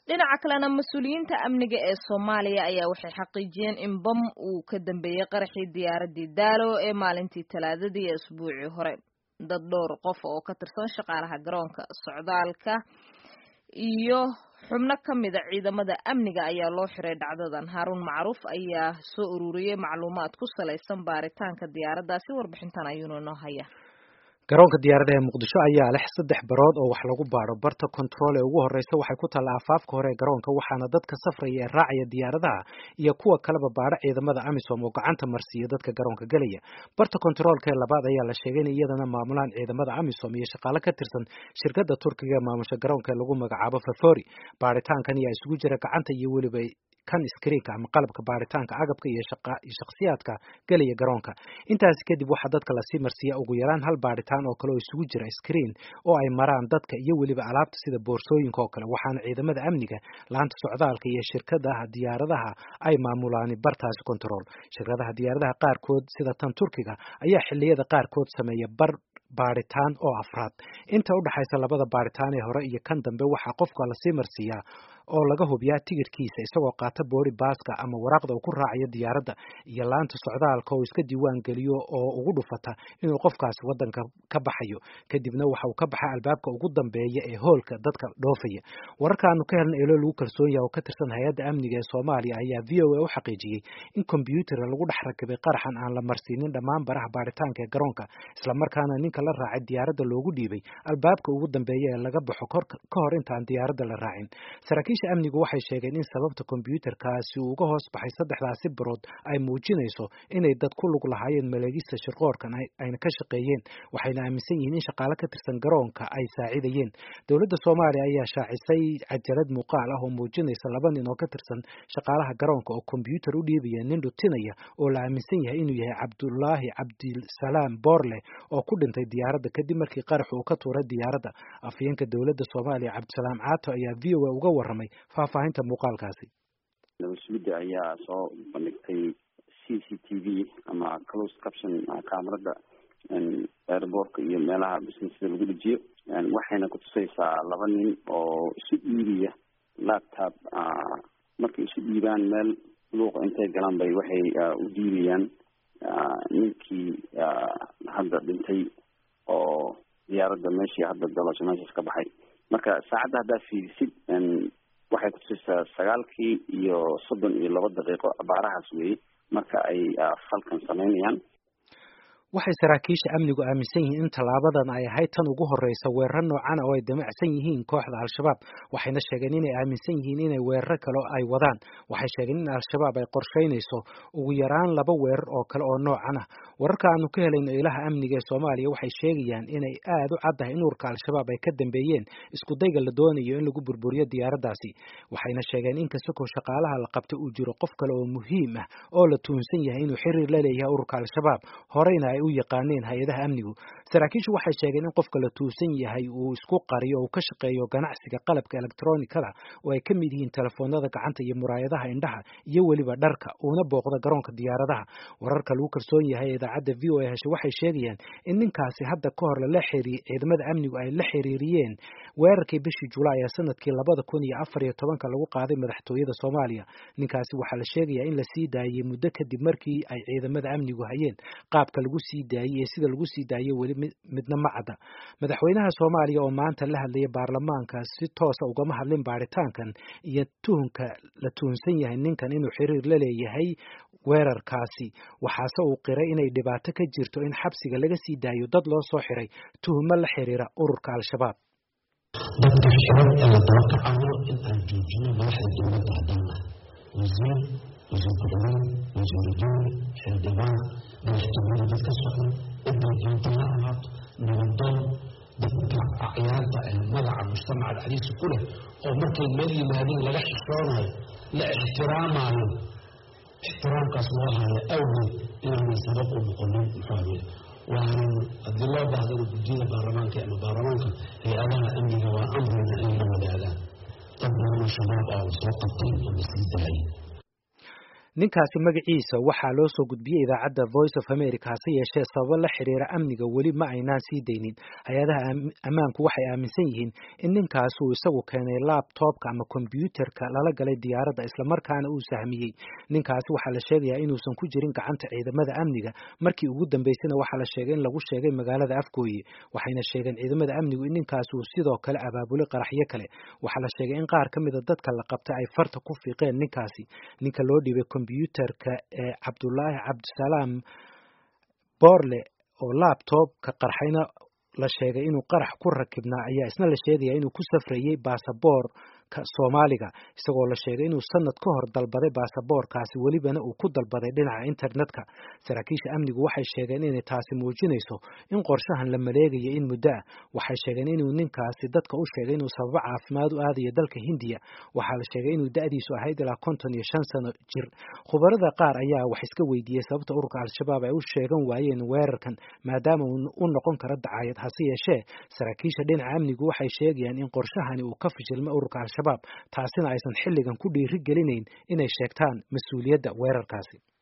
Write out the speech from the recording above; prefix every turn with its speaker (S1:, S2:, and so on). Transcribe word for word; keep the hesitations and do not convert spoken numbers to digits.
S1: dhinaca kalena mas'uuliyiinta amniga ee Soomaaliya ayaa waxay xaqiijiyeen in bam uu ka dambeeyay qaraxii diyaaradii Daalo ee maalintii Talaadadii ee usbuucii hore. Dad dhowr qof oo ka tirsan shaqaalaha garoonka socdaalka iyo xubno ka mid ah ciidamada amniga ayaa loo xiray dhacdadan. Haarun Macruuf ayaa soo ururiyay macluumaad ku saleysan baaritaanka diyaaraddaasi. Warbixintan ayuu noo hayaa.
S2: garoonka diyaaradaha ee Muqdisho ayaa leh saddex barood oo wax lagu baaro. Barta control ee ugu horeysa waxay ku taallaa afaafka hore ee garoonka, waxaana dadka safraya ee raacaya diyaaradaha iyo kuwa kaleba baara ciidamada AMISOM oo gacanta marsiiya dadka garoonka galaya. Barta controlka ee labaad ayaa la sheegay in iyadana maamulaan ciidamada AMISOM iyo shaqaale ka tirsan shirkadda Turkiga ee maamusha garoonka lagu magacaabo Fafori. Baaritaankan ayaa isugu jira gacanta iyo weliba kan iskriinka ama qalabka baaritaanka agabka iyo shakhsiyaadka galaya garoonka. Intaas kadib waxaa dadka la sii marsiiya ugu yaraan hal baaritaan oo kale oo isugu jira iskriin oo ay maraan dadka iyo weliba alaabta sida boorsooyinka oo kale, waxaana ciidamada amniga laanta socdaalka iyo shirkadaha diyaaradaha ay maamulaan bartaasi control. Shirkadaha diyaaradaha qaarkood sida tan Turkiga ayaa xilliyada qaarkood sameeya bar baaritaan oo afraad. Inta u dhaxaysa labada baaritaan ee hore iyo kan dambe waxaa qofka la sii marsiiyaa oo laga hubiyaa tigirkiisa isagoo qaata boori baaska ama waraaqda uu ku raacayo diyaaradda iyo laanta socdaalka oo iska diiwaan geliyo oo ugu dhufata inuu qofkaasi wadanka ka baxayo. Kadibna waxa uu ka baxaa albaabka ugu dambeeya ee hoolka dadka dhoofaya. Wararkaanu ka helnay ilo lagu kalsoon yahay oo ka tirsan hay'adda amniga ee Soomaaliya ayaa V O A u xaqiijiyay in kombiyuutar lagu dhex rakibay qaraxan aan la marsiinin dhammaan baraha baaritaanka ee garoonka, isla markaana ninka la raacay diyaaradda loogu dhiibay albaabka ugu dambeeya ee laga baxo ka hor intaan diyaaradda la raacin. Saraakiisha amnigu waxay sheegeen in sababta kombiyuutarkaasi uu uga hoos baxay saddexdaasi barood ay muujinayso inay dad ku lug lahaayeen maleegista shirqoorkan ayna ka shaqeeyeen, waxayna aaminsan yihiin in shaqaale ka tirsan garoonka ay saacidayeen. Dowladda Soomaaliya ayaa shaacisay cajalad muuqaal ah oo muujinaysa laba nin oo ka tirsan shaqaalaha garoonka oo kombiyuutar u dhiibaya nin dhutinaya oo la aaminsan yahay inuu yahay Cabdullaahi Cabdisalaam Boorle oo ku dhintay diyaaradda kadib markii qarax uu ka tuuray diyaaradda. Afhayeenka dowladda Soomaaliya Cabdisalaam Caato ayaa V O A uga warramay faahfaahinta muuqaalkaasi.
S3: Nabadgelyada ayaa soo bandhigtay C C T V ama closed caption kaamarada airportka iyo meelaha businesska lagu dhajiyo, waxayna ku tusaysaa laba nin oo isu dhiibaya laptop. Markay isu dhiibaan meel luuqa intay galaan bay waxay u dhiibayaan ninkii hadda dhintay oo diyaaradda meeshii hadda dalasho meeshaas ka baxay. Marka saacadda haddaa fiirisid waxay ku tusaysaa sagaalkii iyo soddon iyo laba daqiiqo abaarahaas weeye marka ay falkan samaynayaan.
S2: Waxay saraakiisha amnigu aaminsan yihiin in tallaabadan ay ahayd tan ugu horeysa weerar noocan oo ay damacsan yihiin kooxda Al-Shabaab, waxayna sheegeen inay aaminsan yihiin inay weerar kale ay wadaan. Waxay sheegeen in Al-Shabaab ay qorsheynayso ugu yaraan laba weerar oo kale oo noocan ah. Wararka aanu ka helayno ilaha amniga ee Soomaaliya waxay sheegayaan inay aad u caddahay in ururka Al-Shabaab ay ka dambeeyeen isku dayga la doonayo in lagu burburiyo diyaaraddaasi. Waxayna sheegeen in kasoo shaqaalaha la qabtay uu jiro qof kale oo muhiim ah oo la tuunsan yahay inuu xiriir la leeyahay ururka Al-Shabaab, horeyna ay u yaqaaneen hay'adaha amnigu. Saraakiishu waxay sheegeen in qofka la tuunsan yahay uu isku qariyo oo ka shaqeeyo ganacsiga qalabka elektaroonikada oo ay ka mid yihiin telefoonada gacanta iyo muraayadaha indhaha iyo weliba dharka, uuna booqda garoonka diyaaradaha. Wararka lagu kalsoon yahay idaacadda V O A heshay waxay sheegayaan in ninkaasi hadda ka hor la xiriiriyay ciidamada amnigu ay la xiriiriyeen weerarkii bishii Julaay ee sanadkii labada kun iyo afar iyo tobanka lagu qaaday madaxtooyada Soomaaliya. Ninkaasi waxaa la sheegayaa in la sii daayay muddo kadib markii ay ciidamada amnigu hayeen. Qaabka lagu sii daayay sida lagu sii daayay weli midna ma cadda. Madaxweynaha Soomaaliya oo maanta la hadlayay baarlamaanka si toos ah ugama hadlin baaritaankan iyo tuhunka la tuunsan yahay ninkan inuu xiriir la leeyahay weerarkaasi. Waxaase uu qiray inay dhibaato ka jirto in xabsiga laga sii daayo dad loo soo xiray tuhumo la xiriira ururka Al-Shabaab.
S4: dadka xiran ee la daba kacayo in aan joojino madaxda dowladda haddana wasiir wasiir ku-xigeen wasiir dowli xildhibaan madaxtooyada dadka socda cidda doonta ha ahaato nabaddoon dadka acyaanta ee magaca mujtamaca dhexdiisa ku leh oo markay meel yimaadeen laga xishoonayo la ixtiraamayo ixtiraamkaas loo hayo awgeed inaanay sabab u noqonin muxuu وأن الدلوة بعد الجيل البرلمان كأنه برلمان هيئة أمنية وأمرنا إلا ولا لا طبعا شباب أو سوق الطين ومسيدة.
S2: ninkaasi magaciisa waxaa loo soo gudbiyey idaacadda Voice of America hase yeeshee sababo la xiriira amniga weli ma aynaan sii daynin. hay-adaha ammaanku waxay aaminsan yihiin in ninkaas uu isagu keenay laptopka ama kombiyuutarka lala galay diyaaradda islamarkaana uu sahmiyey. ninkaasi waxaa la sheegayaa inuusan ku jirin gacanta ciidamada amniga. markii ugu dambeysana waxaa la sheegay in lagu sheegay magaalada Afgooye. waxayna sheegeen ciidamada amnigu in ninkaas uu sidoo kale abaabulay qaraxyo kale. waxaa la sheegay in qaar ka mid a dadka la qabtay ay farta ku fiiqeen ninkaasi. ninka loo dhiibay kombiyuutarka ee Cabdullaahi Cabdisalaam Boorle oo laptopka qarxayna la sheegay inuu qarax ku rakibnaa ayaa isna la sheegaya inuu ku safrayay baasaboorka Soomaaliga isagoo la sheegay inuu sanad ka hor dalbaday baasaboorkaasi welibana uu ku dalbaday dhinaca internetka. saraakiisha amnigu waxay sheegeen inay taasi muujinayso in qorshahan la maleegayo in muddo ah. waxay sheegeen inuu ninkaasi dadka u sheegay inuu sababo caafimaad u aadayo dalka Hindiya. waxaa la sheegay inuu da'diisu ahayd ilaa konton iyo shan sano jir. khubarada qaar ayaa wax iska weydiiyay sababta ururka Al-Shabaab ay u sheegan waayeen weerarkan maadaama uu noqon karo dacaayad. hase yeeshee saraakiisha dhinaca amnigu waxay sheegayaan in qorshahani uu ka fashilmay ururka Al-Shabaab taasina aysan xilligan ku dhiiri gelinayn inay sheegtaan mas'uuliyadda weerarkaasi.